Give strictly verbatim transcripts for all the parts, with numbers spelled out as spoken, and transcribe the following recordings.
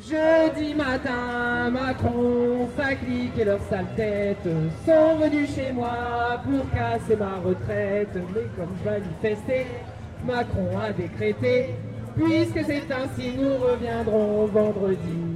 Jeudi matin, Macron, sa clique et leurs sales têtes sont venus chez moi pour casser ma retraite. Mais comme je manifestais, Macron a décrété, puisque c'est ainsi, nous reviendrons vendredi.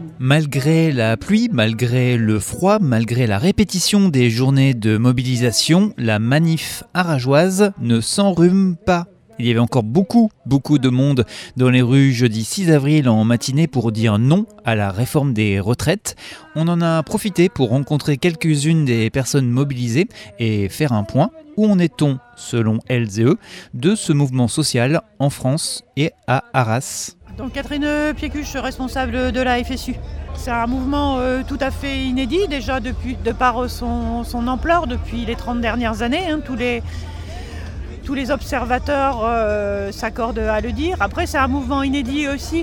Malgré la pluie, malgré le froid, malgré la répétition des journées de mobilisation, la manif arageoise ne s'enrhume pas. Il y avait encore beaucoup, beaucoup de monde dans les rues jeudi six avril en matinée pour dire non à la réforme des retraites. On en a profité pour rencontrer quelques-unes des personnes mobilisées et faire un point. Où en est-on, selon elles et eux, de ce mouvement social en France et à Arras ? Donc Catherine Piécuche, responsable de la F S U. C'est un mouvement euh, tout à fait inédit déjà depuis, de par son, son ampleur depuis les trente dernières années. Hein, tous les... Tous les observateurs euh, s'accordent à le dire. Après, c'est un mouvement inédit aussi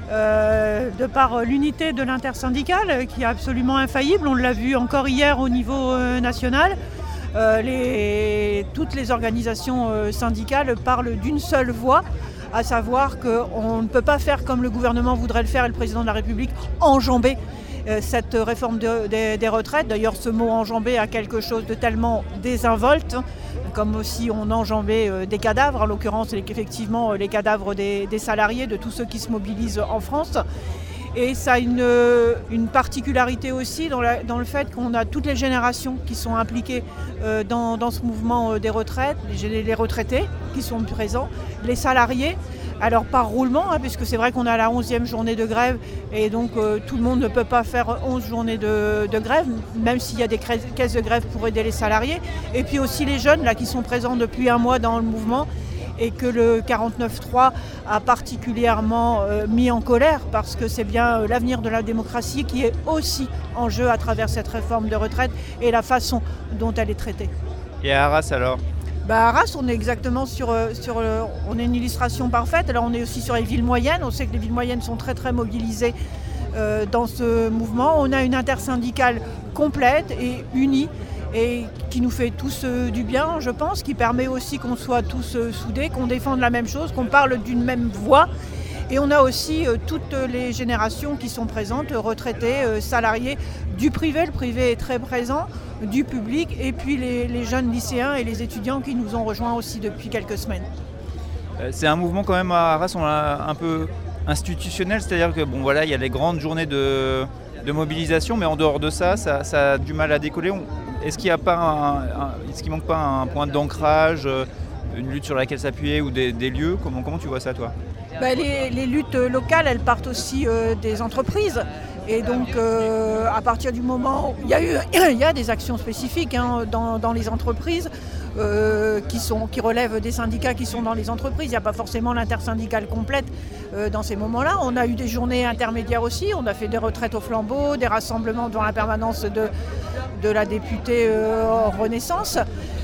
euh, de par l'unité de l'intersyndicale qui est absolument infaillible. On l'a vu encore hier au niveau euh, national. Euh, les, toutes les organisations euh, syndicales parlent d'une seule voix, à savoir qu'on ne peut pas faire comme le gouvernement voudrait le faire et le président de la République, enjamber euh, cette réforme de, de, des retraites. D'ailleurs, ce mot enjamber a quelque chose de tellement désinvolte, comme aussi on enjambait euh, des cadavres, en l'occurrence effectivement les cadavres des, des salariés, de tous ceux qui se mobilisent en France. Et ça a une, une particularité aussi dans, la, dans le fait qu'on a toutes les générations qui sont impliquées euh, dans, dans ce mouvement euh, des retraites, les, les retraités qui sont présents, les salariés, alors par roulement, hein, puisque c'est vrai qu'on a la onzième journée de grève et donc euh, tout le monde ne peut pas faire onze journées de, de grève, même s'il y a des caisses de grève pour aider les salariés. Et puis aussi les jeunes là, qui sont présents depuis un mois dans le mouvement et que le quarante-neuf trois a particulièrement euh, mis en colère parce que c'est bien euh, l'avenir de la démocratie qui est aussi en jeu à travers cette réforme de retraite et la façon dont elle est traitée. Et à Arras alors ? Bah, à Arras, on est exactement sur, sur le, on est une illustration parfaite. Alors on est aussi sur les villes moyennes. On sait que les villes moyennes sont très très mobilisées euh, dans ce mouvement. On a une intersyndicale complète et unie et qui nous fait tous euh, du bien, je pense, qui permet aussi qu'on soit tous euh, soudés, qu'on défende la même chose, qu'on parle d'une même voix. Et on a aussi euh, toutes les générations qui sont présentes, retraités, euh, salariés, du privé, le privé est très présent, du public, et puis les, les jeunes lycéens et les étudiants qui nous ont rejoints aussi depuis quelques semaines. Euh, c'est un mouvement quand même à Arras, on l'a un peu institutionnel, c'est-à-dire que bon voilà, il y a les grandes journées de, de mobilisation, mais en dehors de ça, ça, ça a du mal à décoller. On, est-ce qu'il y a pas un, un, est-ce qu'il manque pas un point d'ancrage, une lutte sur laquelle s'appuyer ou des, des lieux ? Comment, comment tu vois ça toi ? Ben, les, les luttes locales, elles partent aussi euh, des entreprises. Et donc, euh, à partir du moment où il y a, eu, il y a des actions spécifiques hein, dans, dans les entreprises euh, qui, sont, qui relèvent des syndicats qui sont dans les entreprises. Il n'y a pas forcément l'intersyndicale complète euh, dans ces moments-là. On a eu des journées intermédiaires aussi. On a fait des retraites au flambeau, des rassemblements devant la permanence de, de la députée euh, Renaissance.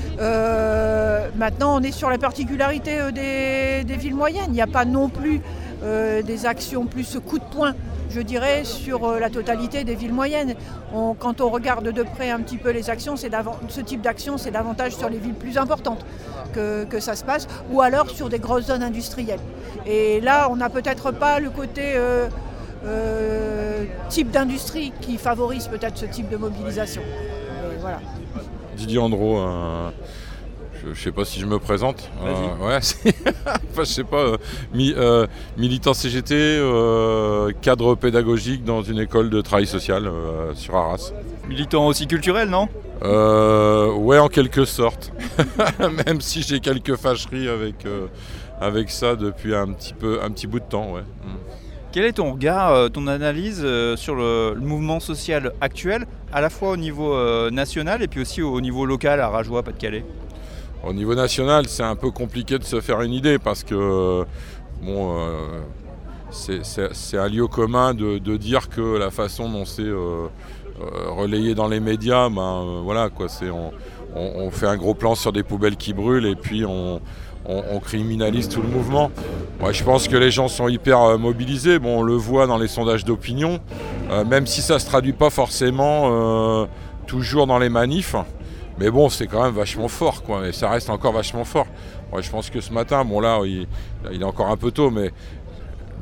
Euh, maintenant, on est sur la particularité euh, des, des villes moyennes. Il n'y a pas non plus euh, des actions plus coup de poing, je dirais, sur euh, la totalité des villes moyennes. On, quand on regarde de près un petit peu les actions, c'est ce type d'action, c'est davantage sur les villes plus importantes que, que ça se passe, ou alors sur des grosses zones industrielles. Et là, on n'a peut-être pas le côté euh, euh, type d'industrie qui favorise peut-être ce type de mobilisation. Et voilà. Didier Andro, euh, je ne sais pas si je me présente. Euh, ouais, enfin, je sais pas. Euh, mi, euh, militant C G T, euh, cadre pédagogique dans une école de travail social euh, sur Arras. Militant aussi culturel, non ? euh, Ouais, en quelque sorte. Même si j'ai quelques fâcheries avec, euh, avec ça depuis un petit, peu, un petit bout de temps. Ouais. Mm. Quel est ton regard, ton analyse sur le, le mouvement social actuel, à la fois au niveau euh, national et puis aussi au niveau local à Rajoie, Pas-de-Calais ? Au niveau national, c'est un peu compliqué de se faire une idée parce que bon, euh, c'est, c'est, c'est un lieu commun de, de dire que la façon dont c'est euh, euh, relayé dans les médias, ben, euh, voilà, quoi, c'est, on, on, on fait un gros plan sur des poubelles qui brûlent et puis on... On, on criminalise tout le mouvement. Ouais, je pense que les gens sont hyper euh, mobilisés. Bon, on le voit dans les sondages d'opinion, euh, même si ça ne se traduit pas forcément euh, toujours dans les manifs. Mais bon, c'est quand même vachement fort, quoi. Et ça reste encore vachement fort. Ouais, je pense que ce matin, bon là, il, il est encore un peu tôt, mais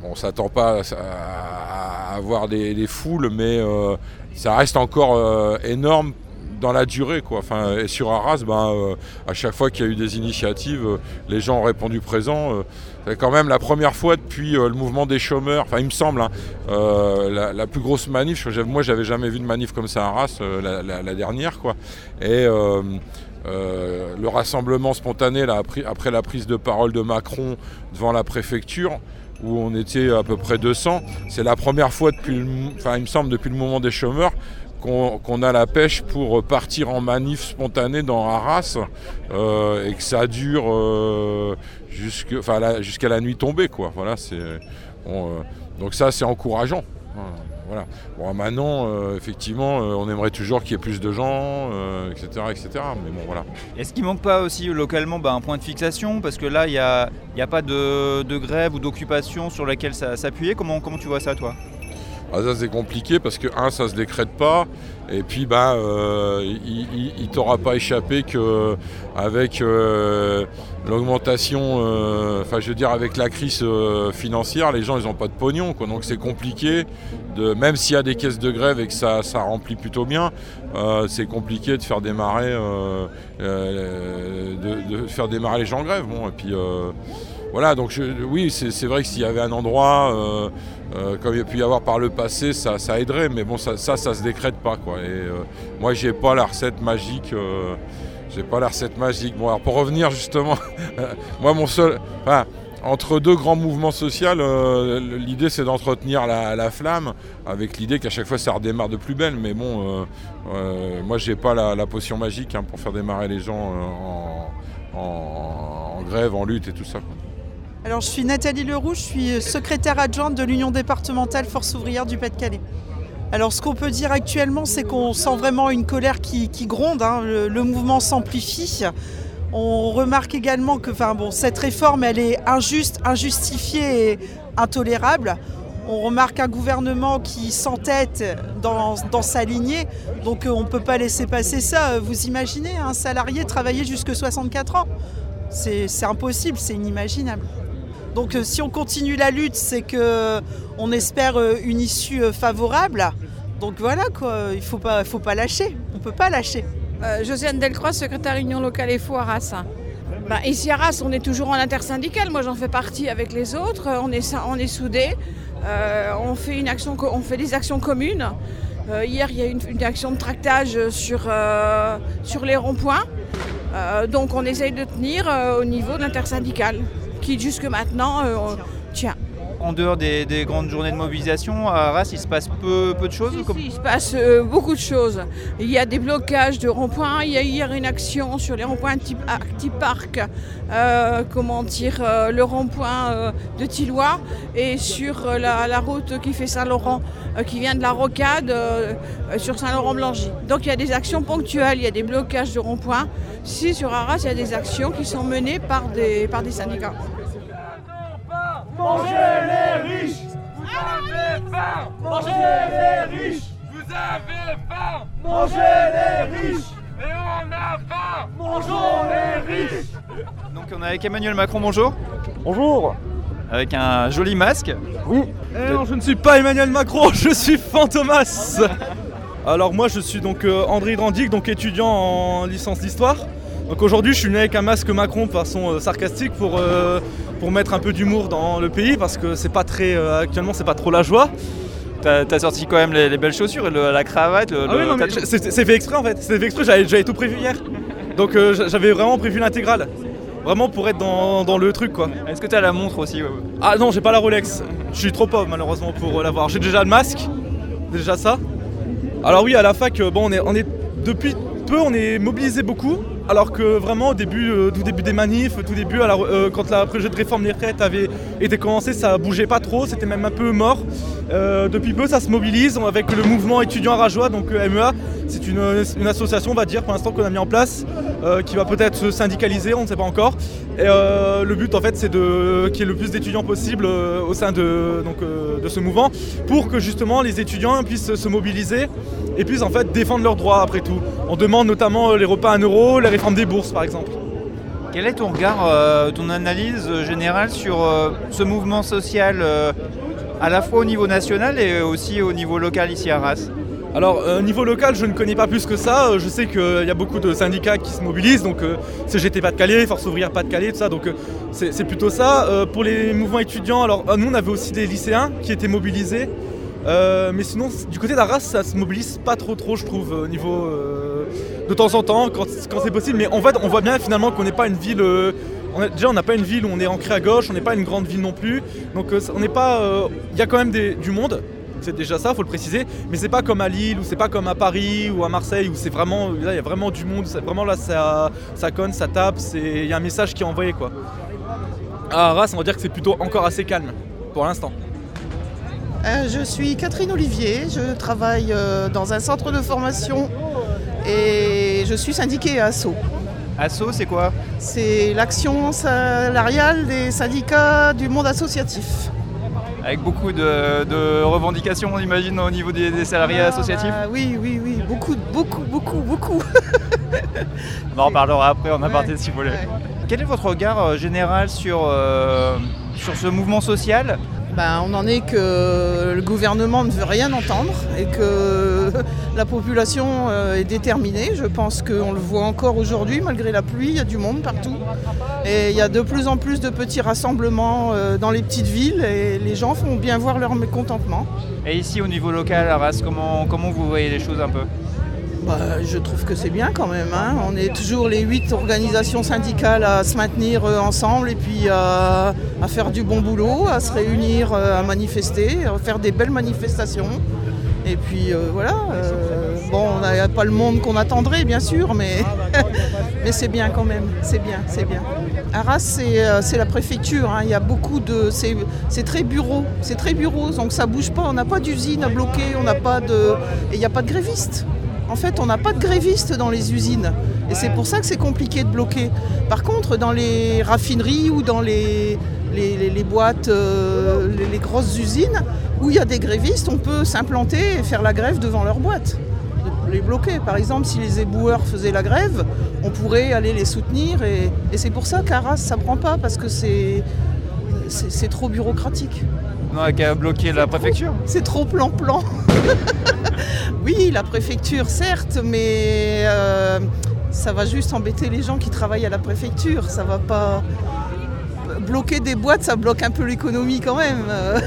on ne s'attend pas à, à avoir des, des foules, mais euh, ça reste encore euh, énorme dans la durée, quoi. Enfin, et sur Arras, ben, euh, à chaque fois qu'il y a eu des initiatives, euh, les gens ont répondu présent. Euh, c'est quand même la première fois depuis euh, le mouvement des chômeurs, enfin il me semble, hein, euh, la, la plus grosse manif. Moi, j'avais jamais vu de manif comme ça à Arras, euh, la, la, la dernière, quoi. Et euh, euh, le rassemblement spontané là, après, après la prise de parole de Macron devant la préfecture, où on était à peu près deux cents, c'est la première fois depuis, le, enfin il me semble, depuis le mouvement des chômeurs, Qu'on, qu'on a la pêche pour partir en manif spontanée dans Arras euh, et que ça dure euh, jusque, enfin, la, jusqu'à la nuit tombée, quoi. Voilà, c'est, bon, euh, donc ça, c'est encourageant. Voilà. Bon, maintenant, euh, effectivement, euh, on aimerait toujours qu'il y ait plus de gens, euh, et cetera, et cetera. Mais bon, voilà. Est-ce qu'il ne manque pas aussi localement bah, un point de fixation ? Parce que là, il n'y a, y a pas de, de grève ou d'occupation sur laquelle ça, s'appuyer. Comment, comment tu vois ça, toi ? Ah, ça c'est compliqué parce que un, ça se décrète pas, et puis ben euh, il, il, il t'aura pas échappé que avec euh, l'augmentation, euh, enfin je veux dire avec la crise euh, financière, les gens ils ont pas de pognon, quoi. Donc c'est compliqué de, même s'il y a des caisses de grève et que ça, ça remplit plutôt bien, euh, c'est compliqué de faire démarrer euh, euh, de, de faire démarrer les gens en grève. Bon, et puis euh, voilà, donc je, oui, c'est, c'est vrai que s'il y avait un endroit, euh, euh, comme il y a pu y avoir par le passé, ça, ça aiderait, mais bon, ça, ça, ça se décrète pas, quoi. Et euh, moi, j'ai pas la recette magique. Euh, j'ai pas la recette magique. Bon, alors pour revenir justement, moi, mon seul, enfin, entre deux grands mouvements sociaux, euh, l'idée c'est d'entretenir la, la flamme, avec l'idée qu'à chaque fois ça redémarre de plus belle. Mais bon, euh, euh, moi, j'ai pas la, la potion magique hein, pour faire démarrer les gens euh, en, en, en grève, en lutte et tout ça, quoi. Alors, je suis Nathalie Leroux, je suis secrétaire adjointe de l'Union départementale Force ouvrière du Pas-de-Calais. Alors, ce qu'on peut dire actuellement, c'est qu'on sent vraiment une colère qui, qui gronde, hein. le, le mouvement s'amplifie. On remarque également que enfin, bon, cette réforme, elle est injuste, injustifiée et intolérable. On remarque un gouvernement qui s'entête dans, dans sa lignée, donc on ne peut pas laisser passer ça. Vous imaginez un salarié travailler jusqu'à soixante-quatre ans ? C'est, c'est impossible, c'est inimaginable. Donc euh, si on continue la lutte, c'est qu'on espère euh, une issue euh, favorable. Donc voilà, quoi, il ne faut pas, faut pas lâcher, on ne peut pas lâcher. Euh, Josiane Delcroix, secrétaire Union locale F O à Arras. Bah, ici à Arras, on est toujours en intersyndical, moi j'en fais partie avec les autres, on est, on est soudés, euh, on, fait une action, on fait des actions communes. Euh, hier, il y a eu une, une action de tractage sur, euh, sur les ronds-points. Euh, donc on essaye de tenir euh, au niveau de l'intersyndicale, qui jusque maintenant euh, tient. En dehors des, des grandes journées de mobilisation, à Arras, il se passe peu, peu de choses si, ou comme... si, il se passe euh, beaucoup de choses. Il y a des blocages de ronds-points, il y a hier une action sur les ronds-points type, type parc, euh, comment dire, euh, le rond-point euh, de Thillois et sur euh, la, la route qui fait Saint-Laurent, euh, qui vient de la Rocade euh, euh, sur Saint-Laurent-Blangy. Donc il y a des actions ponctuelles, il y a des blocages de ronds-points. Si sur Arras, il y a des actions qui sont menées par des, par des syndicats. Mangez les riches! Vous avez faim! Mangez les riches! Vous avez faim! Mangez les riches! Et on a faim! Mangeons les riches! Donc on est avec Emmanuel Macron, bonjour. Bonjour. Avec un joli masque. Oui. Eh non, je ne suis pas Emmanuel Macron, je suis Fantomas. Alors moi je suis donc euh, André Drandic, donc étudiant en licence d'histoire. Donc aujourd'hui je suis venu avec un masque Macron de façon euh, sarcastique pour, euh, pour mettre un peu d'humour dans le pays parce que c'est pas très euh, actuellement c'est pas trop la joie. T'as, t'as sorti quand même les, les belles chaussures et le, la cravate. Le, ah oui, non, mais c'est, c'est fait exprès en fait, c'est fait exprès, j'avais, j'avais tout prévu hier. Donc euh, j'avais vraiment prévu l'intégrale. Vraiment pour être dans, dans le truc quoi. Est-ce que t'as la montre aussi? Ouais, ouais. Ah non, j'ai pas la Rolex. Je suis trop pauvre malheureusement pour l'avoir. J'ai déjà le masque, déjà ça. Alors oui, à la fac, bon, on est, on est depuis peu, on est mobilisé beaucoup. Alors que vraiment au début, euh, tout début des manifs, tout début, alors, euh, quand le projet de réforme des retraites avait été commencé, ça bougeait pas trop, c'était même un peu mort. Euh, depuis peu, ça se mobilise avec le mouvement étudiant arageois, donc euh, M E A. C'est une, une association, on va dire, pour l'instant qu'on a mis en place, euh, qui va peut-être se syndicaliser, on ne sait pas encore. Et euh, le but, en fait, c'est de qu'il y ait le plus d'étudiants possible euh, au sein de, donc, euh, de ce mouvement, pour que justement les étudiants puissent se mobiliser et puissent en fait défendre leurs droits après tout. On demande notamment les repas à un euro, la réforme des bourses par exemple. Quel est ton regard, euh, ton analyse générale sur euh, ce mouvement social euh, à la fois au niveau national et aussi au niveau local ici à Arras ? Alors, au euh, niveau local, je ne connais pas plus que ça. Euh, je sais qu'il euh, y a beaucoup de syndicats qui se mobilisent, donc euh, C G T Pas-de-Calais, Force ouvrière Pas-de-Calais, tout ça, donc euh, c'est, c'est plutôt ça. Euh, pour les mouvements étudiants, alors euh, nous on avait aussi des lycéens qui étaient mobilisés, euh, mais sinon du côté d'Arras, ça se mobilise pas trop trop, je trouve, au niveau euh, de temps en temps, quand, quand c'est possible. Mais en fait, on voit bien finalement qu'on n'est pas une ville. Euh, on a, déjà, on n'a pas une ville où on est ancré à gauche, on n'est pas une grande ville non plus, donc euh, on n'est pas. Il euh, y a quand même des, du monde. C'est déjà ça, faut le préciser, mais c'est pas comme à Lille ou c'est pas comme à Paris ou à Marseille où c'est vraiment, là il y a vraiment du monde, c'est vraiment là ça, ça conne, ça tape, il y a un message qui est envoyé quoi. À Arras, on va dire que c'est plutôt encore assez calme pour l'instant. Euh, je suis Catherine Olivier, je travaille euh, dans un centre de formation et je suis syndiquée à Asso. Asso, c'est quoi ? C'est l'action salariale des syndicats du monde associatif. Avec beaucoup de, de revendications, on imagine, au niveau des, des salariés ah, associatifs bah, Oui, oui, oui, beaucoup, beaucoup, beaucoup, beaucoup. On en reparlera après en aparté ouais, si vous voulez. Ouais. Quel est votre regard euh, général sur, euh, sur ce mouvement social ? Ben, on en est que le gouvernement ne veut rien entendre et que la population est déterminée. Je pense qu'on le voit encore aujourd'hui, malgré la pluie, il y a du monde partout. Et il y a de plus en plus de petits rassemblements dans les petites villes et les gens font bien voir leur mécontentement. Et ici, au niveau local, Arras, comment, comment vous voyez les choses un peu ? Bah, je trouve que c'est bien quand même. Hein. On est toujours les huit organisations syndicales à se maintenir euh, ensemble et puis euh, à faire du bon boulot, à se réunir, euh, à manifester, à faire des belles manifestations. Et puis euh, voilà. Euh, bon, on n'a pas le monde qu'on attendrait, bien sûr, mais, mais c'est bien quand même. C'est bien, c'est bien. Arras, c'est, euh, c'est la préfecture. Hein. Il y a beaucoup de, c'est, c'est très bureau, c'est très bureau, donc ça bouge pas. On n'a pas d'usine à bloquer, on n'a pas de, et il n'y a pas de grévistes. En fait, on n'a pas de grévistes dans les usines et c'est pour ça que c'est compliqué de bloquer. Par contre, dans les raffineries ou dans les, les, les, les boîtes, euh, les, les grosses usines, où il y a des grévistes, on peut s'implanter et faire la grève devant leur boîte. Les bloquer. Par exemple, si les éboueurs faisaient la grève, on pourrait aller les soutenir et, et c'est pour ça qu'à Arras, ça ne prend pas parce que c'est, c'est, c'est trop bureaucratique. On n'a qu'à bloquer la préfecture. C'est trop plan-plan. Oui, la préfecture, certes, mais euh, ça va juste embêter les gens qui travaillent à la préfecture. Ça va pas bloquer des boîtes, ça bloque un peu l'économie quand même.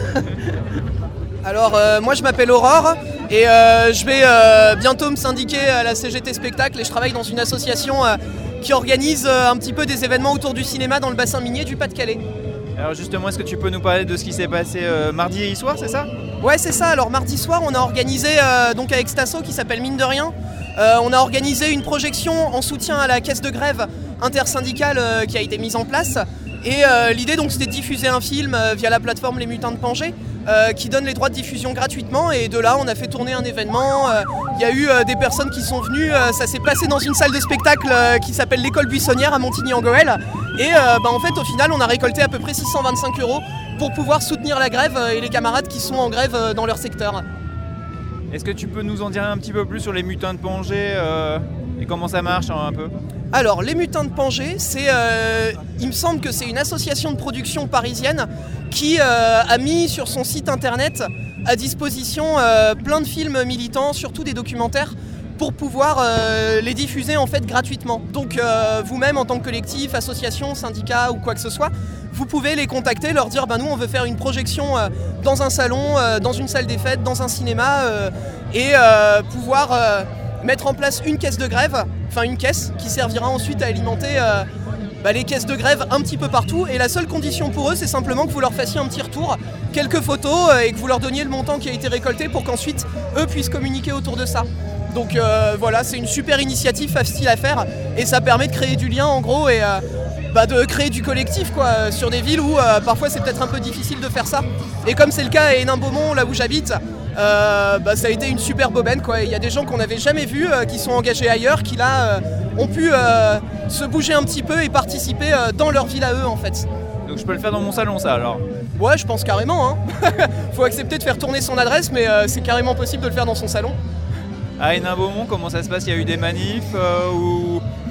Alors, euh, moi, je m'appelle Aurore et euh, je vais euh, bientôt me syndiquer à la C G T Spectacle et je travaille dans une association euh, qui organise euh, un petit peu des événements autour du cinéma dans le bassin minier du Pas-de-Calais. Alors justement, est-ce que tu peux nous parler de ce qui s'est passé euh, mardi soir, c'est ça ? Ouais, c'est ça. Alors mardi soir, on a organisé, euh, donc avec Stasso qui s'appelle Mine de Rien, euh, on a organisé une projection en soutien à la caisse de grève intersyndicale euh, qui a été mise en place. Et euh, l'idée, donc, c'était de diffuser un film euh, via la plateforme Les Mutins de Pangée, euh, qui donne les droits de diffusion gratuitement. Et de là, on a fait tourner un événement. Il euh, y a eu euh, des personnes qui sont venues. Euh, ça s'est passé dans une salle de spectacle euh, qui s'appelle l'École Buissonnière à Montigny-en-Goël. Et euh, bah, en fait, au final, on a récolté à peu près six cent vingt-cinq euros pour pouvoir soutenir la grève euh, et les camarades qui sont en grève euh, dans leur secteur. Est-ce que tu peux nous en dire un petit peu plus sur les Mutins de Pangée euh, et comment ça marche hein, un peu ? Alors, les Mutins de Pangée, c'est, euh, il me semble que c'est une association de production parisienne qui euh, a mis sur son site internet à disposition euh, plein de films militants, surtout des documentaires, pour pouvoir euh, les diffuser en fait gratuitement. Donc euh, vous-même en tant que collectif, association, syndicat ou quoi que ce soit, vous pouvez les contacter, leur dire ben, nous on veut faire une projection euh, dans un salon, euh, dans une salle des fêtes, dans un cinéma euh, et euh, pouvoir euh, mettre en place une caisse de grève, enfin une caisse qui servira ensuite à alimenter euh, bah, les caisses de grève un petit peu partout. Et la seule condition pour eux, c'est simplement que vous leur fassiez un petit retour, quelques photos euh, et que vous leur donniez le montant qui a été récolté pour qu'ensuite eux puissent communiquer autour de ça. Donc euh, voilà, c'est une super initiative facile à faire et ça permet de créer du lien en gros et euh, bah, de créer du collectif quoi, sur des villes où euh, parfois c'est peut-être un peu difficile de faire ça. Et comme c'est le cas à Hénin-Beaumont, là où j'habite, euh, bah, ça a été une super aubaine quoi. Il y a des gens qu'on n'avait jamais vus, euh, qui sont engagés ailleurs, qui là euh, ont pu euh, se bouger un petit peu et participer euh, dans leur ville à eux en fait. Donc je peux le faire dans mon salon ça alors ? Ouais, je pense carrément. Hein. Faut accepter de faire tourner son adresse, mais euh, c'est carrément possible de le faire dans son salon. À Hénin-Beaumont, comment ça se passe ? Il y a eu des manifs euh, ou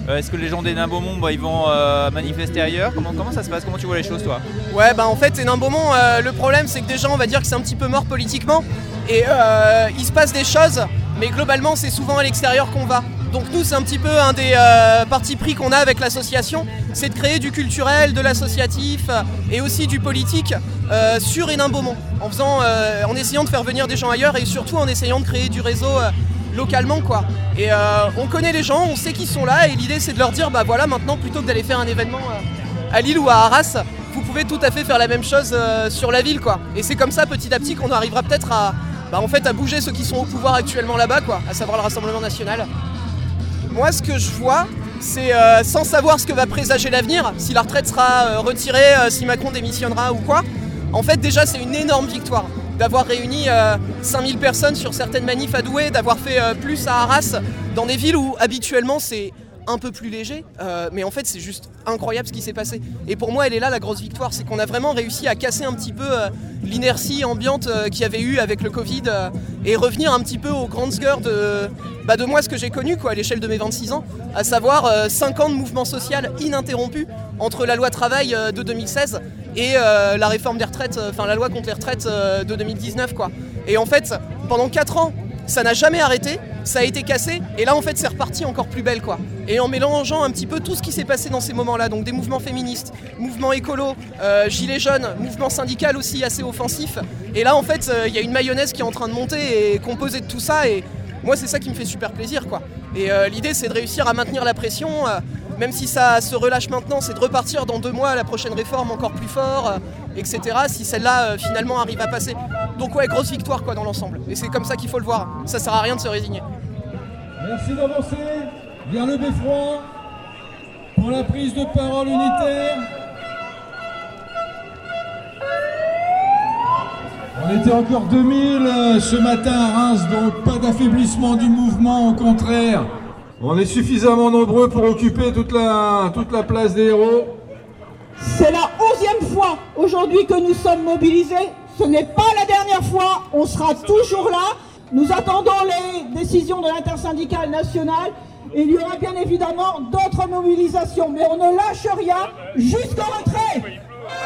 Euh, est-ce que les gens des Nains Beaumont, bah, ils vont euh, manifester ailleurs ? comment, comment ça se passe ? Comment tu vois les choses, toi ? Ouais, bah en fait, les Nains Beaumont, euh, le problème, c'est que déjà, on va dire que c'est un petit peu mort politiquement. Et euh, il se passe des choses, mais globalement, c'est souvent à l'extérieur qu'on va. Donc nous, c'est un petit peu un des euh, partis pris qu'on a avec l'association, c'est de créer du culturel, de l'associatif euh, et aussi du politique euh, sur Hénin-Beaumont, en faisant, euh, en essayant de faire venir des gens ailleurs et surtout en essayant de créer du réseau euh, localement, quoi. Et euh, on connaît les gens, on sait qu'ils sont là, et l'idée c'est de leur dire, bah voilà, maintenant plutôt que d'aller faire un événement euh, à Lille ou à Arras, vous pouvez tout à fait faire la même chose euh, sur la ville, quoi. Et c'est comme ça, petit à petit, qu'on arrivera peut-être à, bah, en fait, à bouger ceux qui sont au pouvoir actuellement là-bas, quoi, à savoir le Rassemblement National. Moi, ce que je vois, c'est euh, sans savoir ce que va présager l'avenir, si la retraite sera euh, retirée, euh, si Macron démissionnera ou quoi. En fait, déjà, c'est une énorme victoire d'avoir réuni euh, cinq mille personnes sur certaines manifs à Douai, d'avoir fait euh, plus à Arras, dans des villes où habituellement c'est un peu plus léger, euh, mais en fait c'est juste incroyable ce qui s'est passé. Et pour moi, elle est là la grosse victoire, c'est qu'on a vraiment réussi à casser un petit peu euh, l'inertie ambiante euh, qu'il y avait eu avec le Covid euh, et revenir un petit peu aux grandes gueurs de, bah, de moi ce que j'ai connu, quoi, à l'échelle de mes vingt-six ans, à savoir euh, cinq ans de mouvement social ininterrompu entre la loi travail euh, de deux mille seize et euh, la réforme des retraites, enfin euh, la loi contre les retraites euh, de deux mille dix-neuf, quoi. Et en fait, pendant quatre ans, ça n'a jamais arrêté, ça a été cassé, et là en fait c'est reparti encore plus belle, quoi. Et en mélangeant un petit peu tout ce qui s'est passé dans ces moments-là, donc des mouvements féministes, mouvements écolos, euh, gilets jaunes, mouvement syndical aussi assez offensif, et là en fait il euh, y a une mayonnaise qui est en train de monter et composée de tout ça, et moi c'est ça qui me fait super plaisir, quoi. Et euh, l'idée c'est de réussir à maintenir la pression, euh, même si ça se relâche maintenant, c'est de repartir dans deux mois à la prochaine réforme encore plus fort, euh, et cetera, si celle-là euh, finalement arrive à passer. Donc ouais, grosse victoire, quoi, dans l'ensemble. Et c'est comme ça qu'il faut le voir. Ça sert à rien de se résigner. Merci d'avancer vers le beffroi pour la prise de parole unitaire. On était encore deux mille euh, ce matin à Reims, donc pas d'affaiblissement du mouvement, au contraire. On est suffisamment nombreux pour occuper toute la, toute la place des héros. C'est la onzième fois aujourd'hui que nous sommes mobilisés. Ce n'est pas la dernière fois, on sera toujours là. Nous attendons les décisions de l'intersyndicale nationale et il y aura bien évidemment d'autres mobilisations. Mais on ne lâche rien jusqu'au retrait.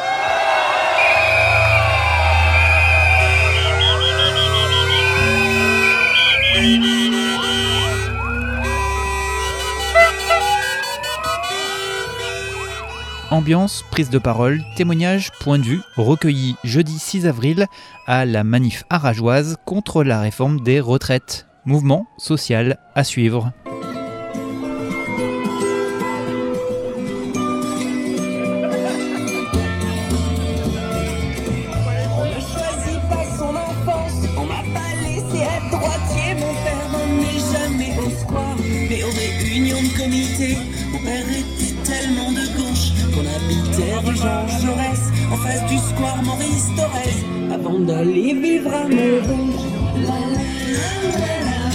Ambiance, prise de parole, témoignages, points de vue recueillis jeudi six avril à la manif arageoise contre la réforme des retraites. Mouvement social à suivre. En face du square Maurice Thorez, avant d'aller vivre à Montrouge. La la la la la.